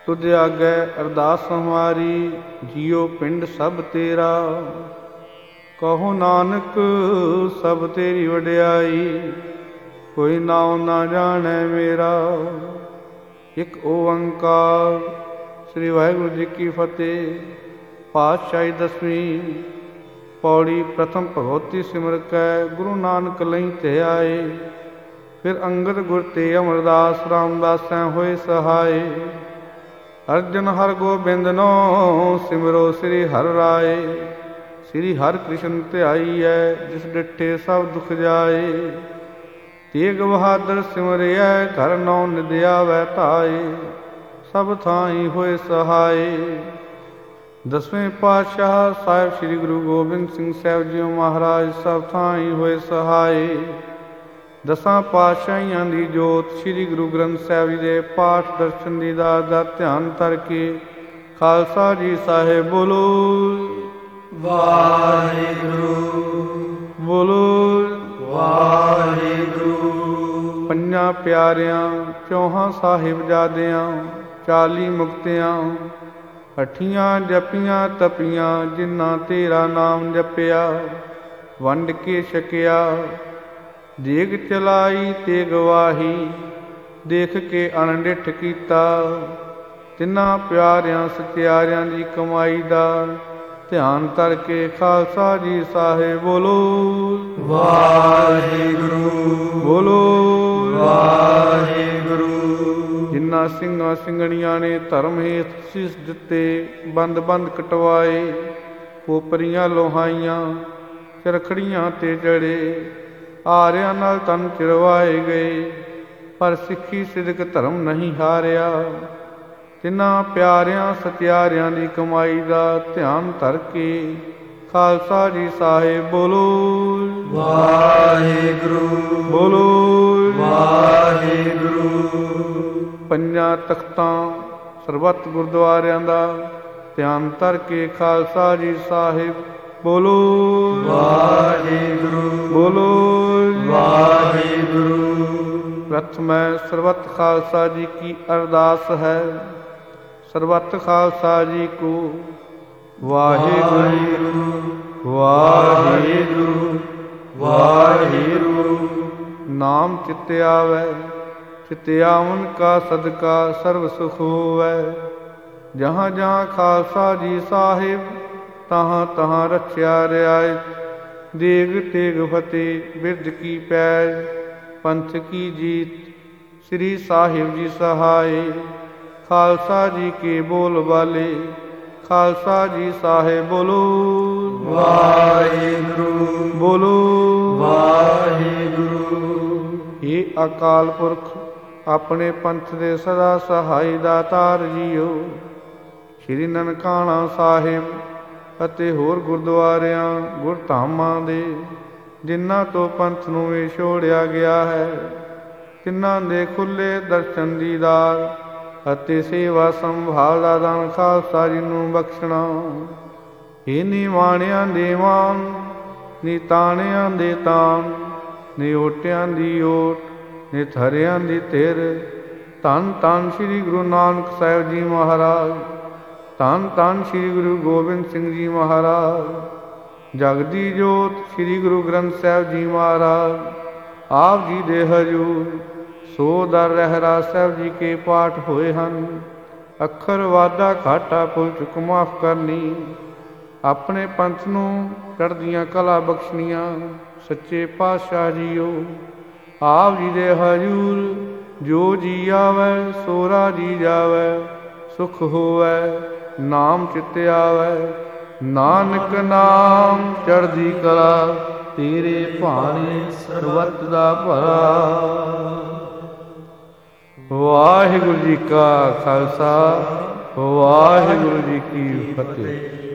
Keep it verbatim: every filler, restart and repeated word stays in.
ਤੁਧ ਆਗੈ ਅਰਦਾਸ ਹਮਾਰੀ, ਜੀਉ ਪਿੰਡ ਸਭ ਤੇਰਾ। ਕਹੋ ਨਾਨਕ ਸਭ ਤੇਰੀ ਵਡਿਆਈ, ਕੋਈ ਨਾਉ ਨਾ ਜਾਣੈ ਮੇਰਾ। ਇੱਕ ਓੰਕਾਰ। ਸ੍ਰੀ ਵਾਹਿਗੁਰੂ ਜੀ ਕੀ ਫਤਿਹ। ਪਾਤਸ਼ਾਹੀ ਦਸਵੀਂ। ਪੌੜੀ ਪ੍ਰਥਮ ਭਗਵਤੀ ਸਿਮਰ ਕੈ, ਗੁਰੂ ਨਾਨਕ ਲਈ ਤੇ ਆਏ। ਫਿਰ ਅੰਗਦ ਗੁਰ ਤੇ ਅਮਰਦਾਸ, ਰਾਮਦਾਸੈ ਹੋਏ ਸਹਾਏ। ਅਰਜਨ ਹਰ ਗੋਬਿੰਦਨੋ, ਸਿਮਰੋ ਸ੍ਰੀ ਹਰਿ ਰਾਏ। ਸ੍ਰੀ ਹਰਿ ਕ੍ਰਿਸ਼ਨ ਧਿਆਈਐ, ਜਿਸ ਡਿਠੇ ਸਭ ਦੁਖ ਜਾਏ। ਤੇਗ ਬਹਾਦਰ ਸਿਮਰਿਐ, ਘਰ ਨੌ ਨਿਧ ਆਵੈ ਧਾਏ। ਸਭ ਥਾਈ ਹੋਏ ਸਹਾਏ। ਦਸਵੇਂ ਪਾਤਸ਼ਾਹ ਸਾਹਿਬ ਸ੍ਰੀ ਗੁਰੂ ਗੋਬਿੰਦ ਸਿੰਘ ਸਾਹਿਬ ਜੀ ਮਹਾਰਾਜ, ਸਭ ਥਾਈ ਹੋਏ ਸਹਾਏ। ਦਸਾਂ ਪਾਤਸ਼ਾਹੀਆਂ ਦੀ ਜੋਤ, ਸ੍ਰੀ ਗੁਰੂ ਗ੍ਰੰਥ ਸਾਹਿਬ ਜੀ ਦੇ ਪਾਠ ਦਰਸ਼ਨ ਦੀਦਾਰ ਦਾ ਧਿਆਨ ਧਰ ਕੇ ਖਾਲਸਾ ਜੀ ਸਾਹਿਬ ਬੋਲੋ ਵਾਹਿਗੁਰੂ, ਬੋਲੋ ਵਾਹਿਗੁਰੂ। ਪੰਜਾਂ ਪਿਆਰਿਆਂ, ਚੌਹਾਂ ਸਾਹਿਬਜ਼ਾਦਿਆਂ, ਚਾਲੀ ਮੁਕਤਿਆਂ, ਅਠੀਆਂ ਜਪੀਆਂ ਤਪੀਆਂ, ਜਿਨ੍ਹਾਂ ਤੇਰਾ ਨਾਮ ਜਪਿਆ। ਵੰਡ ਕੇ ਛਕਿਆ, ਦੇਗ ਚਲਾਈ ਤੇ ਗਵਾਹੀ, ਦੇਖ ਕੇ ਅਣਡਿੱਠ ਕੀਤਾ। ਤਿੰਨਾਂ ਪਿਆਰਿਆਂ ਸਚਿਆਰਿਆਂ ਦੀ ਕਮਾਈ ਦਾ ਧਿਆਨ ਧਰ ਕੇ ਖਾਲਸਾ ਜੀ ਸਾਹਿਬ ਬੋਲੋ ਵਾਹਿਗੁਰੂ, ਬੋਲੋ ਵਾਹਿਗੁਰੂ। ਜਿਨ੍ਹਾਂ ਸਿੰਘਾਂ ਸਿੰਘਣੀਆਂ ਨੇ ਧਰਮ ਹੇਤ ਸੀਸ ਦਿੱਤੇ, ਬੰਦ ਬੰਦ ਕਟਵਾਏ, ਖੋਪਰੀਆਂ ਲੋਹਾਈਆਂ, ਚਰਖੜੀਆਂ ਤੇ ਚੜੇ, ਆਰਿਆਂ ਨਾਲ ਤਨ ਚਿਰਵਾਏ ਗਏ, ਪਰ ਸਿੱਖੀ ਸਿਦਕ ਧਰਮ ਨਹੀਂ ਹਾਰਿਆ। ਤਿੰਨਾਂ ਪਿਆਰਿਆਂ ਸਤਿਆਰਿਆਂ ਦੀ ਕਮਾਈ ਦਾ ਧਿਆਨ ਧਰ ਕੇ ਖਾਲਸਾ ਜੀ ਸਾਹਿਬ ਬੋਲੋ ਵਾਹਿਗੁਰੂ, ਬੋਲੋ ਵਾਹਿਗੁਰੂ। ਪੰਜਾਂ ਤਖਤਾਂ ਸਰਬੱਤ ਗੁਰਦੁਆਰਿਆਂ ਦਾ ਧਿਆਨ ਧਰ ਕੇ ਖਾਲਸਾ ਜੀ ਸਾਹਿਬ ਬੋਲੋ ਵਾਹਿਗੁਰੂ, ਬੋਲੋ ਵਾਹਿਗੁਰੂ। ਪ੍ਰਥਮੈ ਸਰਬੱਤ ਖਾਲਸਾ ਜੀ ਕੀ ਅਰਦਾਸ ਹੈ। ਸਰਬੱਤ ਖਾਲਸਾ ਜੀ ਕੋ ਵਾਹਿਗੁਰੂ, ਵਾਹਿਗੁਰੂ, ਵਾਹਿਗੁਰੂ। ਨਾਮ ਚਿਤ ਆਵੈ, ਚਿਤ ਆਵਨ ਕਾ ਸਦਕਾ ਸਰਬ ਸੁਖ ਹੋਵੈ। ਜਹਾਂ ਜਹਾਂ ਖਾਲਸਾ ਜੀ ਸਾਹਿਬ, ਤਹਾਂ ਤਹਾਂ ਰਖਿਆ ਰਿਆਇਤ। ਦੇਗ ਤੇਗ ਫਤਿਹ ਬਿਰਧ ਕੀ ਪੈਜ, ਪੰਥ ਕੀ ਜੀਤ, ਸ੍ਰੀ ਸਾਹਿਬ ਜੀ ਸਹਾਏ। ਖਾਲਸਾ ਜੀ ਕੇ ਬੋਲ ਬਾਲੇ, ਖਾਲਸਾ ਜੀ ਸਾਹਿਬ ਬੋਲੋ ਵਾਹਿਗੁਰੂ, ਬੋਲੋ ਵਾਹਿਗੁਰੂ। ਇਹ ਅਕਾਲ ਪੁਰਖ ਆਪਣੇ ਪੰਥ ਦੇ ਸਦਾ ਸਹਾਈ ਦਾਤਾਰ ਜੀਓ। ਸ੍ਰੀ ਨਨਕਾਣਾ ਸਾਹਿਬ ਅਤੇ ਹੋਰ ਗੁਰਦੁਆਰਿਆਂ ਗੁਰਧਾਮਾਂ ਦੇ ਜਿਨ੍ਹਾਂ ਤੋਂ ਪੰਥ ਨੂੰ ਵਿਛੋੜਿਆ ਗਿਆ ਹੈ, ਤਿੰਨਾਂ ਦੇ ਖੁੱਲ੍ਹੇ ਦਰਸ਼ਨ ਦੀਦਾਰ ਅਤੇ ਸੇਵਾ ਸੰਭਾਲ ਦਾ ਦਾਨ ਖਾਲਸਾ ਜੀ ਨੂੰ ਬਖਸ਼ਣਾ। ਇਹ ਨਿਮਾਣਿਆਂ ਦੇ ਮਾਣ, ਨਿਤਾਣਿਆਂ ਦੇ ਤਾਣ, ਨਿਓਟਿਆਂ ਦੀ ਓਟ, ਨਿਥਰਿਆਂ ਦੀ ਧਿਰ। ਧੰਨ ਧੰਨ ਸ੍ਰੀ ਗੁਰੂ ਨਾਨਕ ਸਾਹਿਬ ਜੀ ਮਹਾਰਾਜ, ਧੰਨ ਧੰਨ ਸ੍ਰੀ ਗੁਰੂ ਗੋਬਿੰਦ ਸਿੰਘ ਜੀ ਮਹਾਰਾਜ। ਜਗਦੀ ਜੋਤ ਸ੍ਰੀ ਗੁਰੂ ਗ੍ਰੰਥ ਸਾਹਿਬ ਜੀ ਮਹਾਰਾਜ ਆਪ ਜੀ ਦੇ ਹਜੂਰ ਸੋ ਦਰ ਰਹਿਰਾ ਸਾਹਿਬ ਜੀ ਕੇ ਪਾਠ ਹੋਏ ਹਨ। ਅੱਖਰ ਵਾਧਾ ਘਾਟਾ ਭੁੱਲ ਚੁੱਕ ਮਾਫ ਕਰਨੀ, ਆਪਣੇ ਪੰਥ ਨੂੰ ਚੜ੍ਹਦੀਆਂ ਕਲਾ ਬਖਸ਼ਣੀਆਂ। ਸੱਚੇ ਪਾਤਸ਼ਾਹ ਜੀਓ ਆਪ ਜੀ ਦੇ ਹਜੂਰ ਜੋ ਜੀ ਆਵੈ ਸੋ ਰਾਜੀ ਜਾਵੈ, ਸੁਖ ਹੋਵੈ ਨਾਮ ਚਿਤ ਆਵੈ। ਨਾਨਕ ਨਾਮ ਚੜ੍ਹਦੀ ਕਲਾ, ਤੇਰੇ ਭਾਣੇ ਸਰਬੱਤ ਦਾ ਭਲਾ। ਵਾਹਿਗੁਰੂ ਜੀ ਕਾ ਖਾਲਸਾ, ਵਾਹਿਗੁਰੂ ਜੀ ਕੀ ਫਤਿਹ।